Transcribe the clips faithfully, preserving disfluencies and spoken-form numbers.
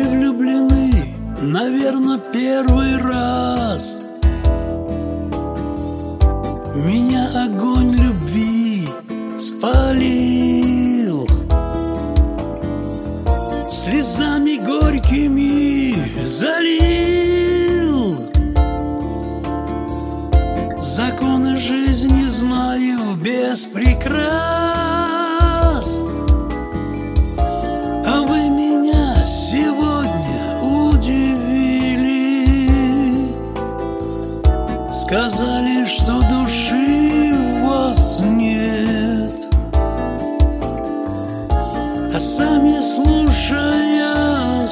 Вы влюблены, наверное, первый раз. Меня огонь любви спалил, слезами горькими залил. Законы жизни знаю без прикрас, а вы меня сегодня удивили. Сказали, что души в вас нет, а сами, слушая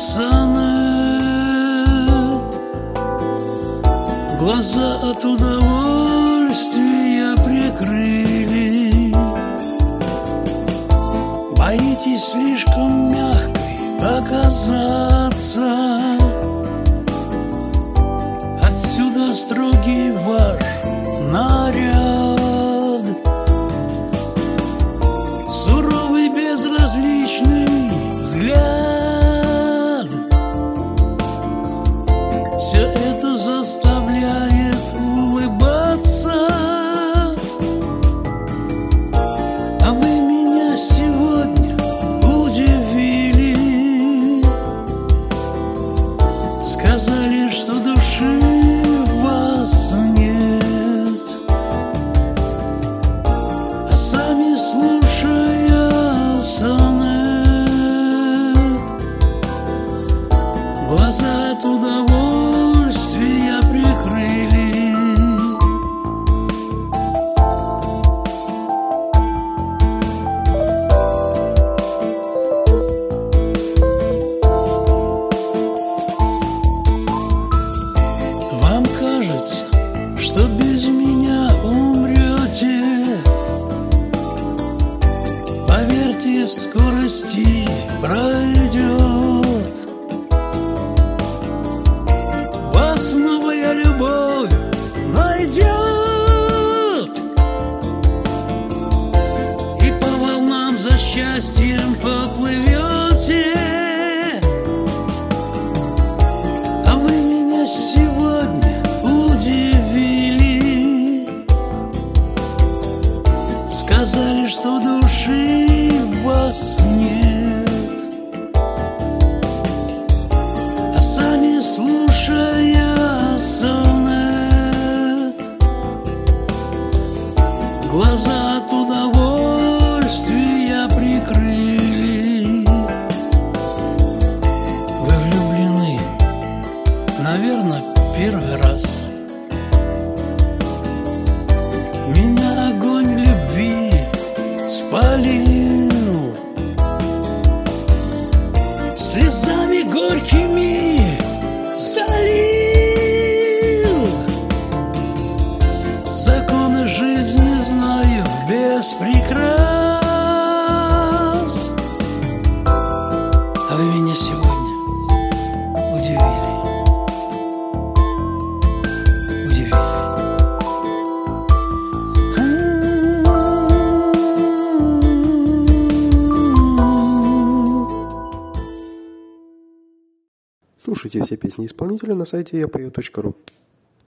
сонет, глаза от удовольствия прикрыли. Боитесь слишком мягкой показаться, отсюда строгий ваш наряд, суровый безразличный взгляд. Все это заставляет улыбаться, а вы меня сегодня удивили. Сказали, что души в вас нет, а сами, слушая сонет, глаза от удовольствия прикрыли. Вам кажется, что без меня умрете. Поверьте, в скорости пройдет. Вас новая любовь найдет, и по волнам за счастьем поплывете. А вы меня сегодня удивили. Сказали, что души в вас нет, а сами, слушая сонет, глаза от удовольствия прикрыли. Вы влюблены, наверное, первый раз. Меня огонь любви спалил, слезами горькими залил. Законы жизни знаю без прикрас, а вы меня сегодня удивили. Удивили. Слушайте все песни исполнителя на сайте я пою точка ру.